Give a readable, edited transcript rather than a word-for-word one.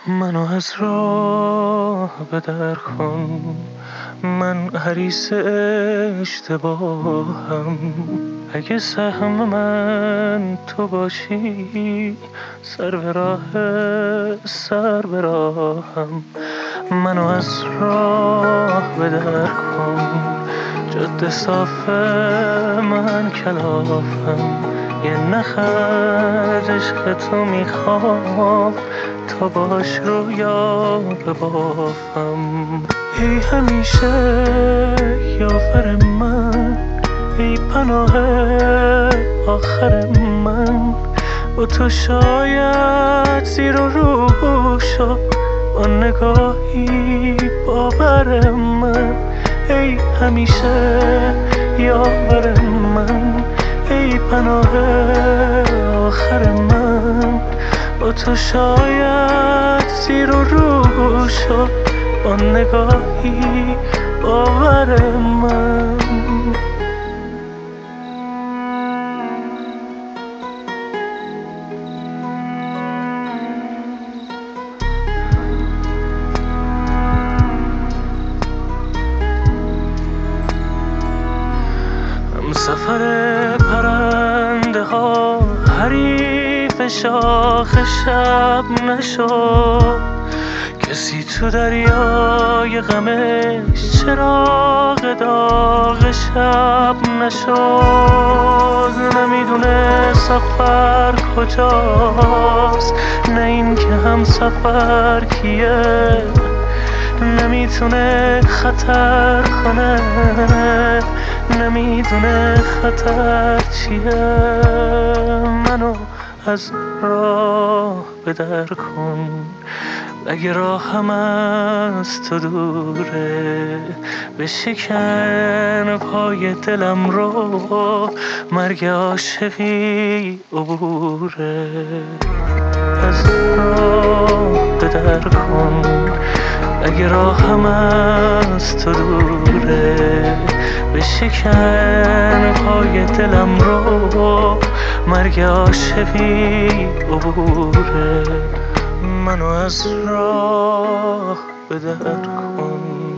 منو از راه به در کن، من حریص اشتباهم. اگه سهم من تو باشی، سر به راهم. منو از راه به در کن، جاده صاف من کلافم. یه نخ از عشق تو میخوام، تا باش رویا ببافم. ای همیشه یاور من، ای پناه آخر من. با تو شاید زیر و رو شد، با نگاهی باور من. ای همیشه یاور من، ای پناه آخر من. با تو شاید زیر و رو شد، با نگاهی باور من. همسفر پرنده ها حریف شاخ شب نشد. کسی تو دریای غمش چراغ داغ شب نشد. نمیدونه سفر کجاست، نه این که هم سفر کیه. نمیتونه خطر کنه، نمیدونه خطر چیه. منو از راه به در کن، اگه راهم از تو دوره. بشکن پای دلم رو، مرگ عاشقی عبوره. از راه به در کن، اگه راهم از تو دوره. بشکن پای دلم رو، مرگ عاشقی عبوره. منو از راه به در کن.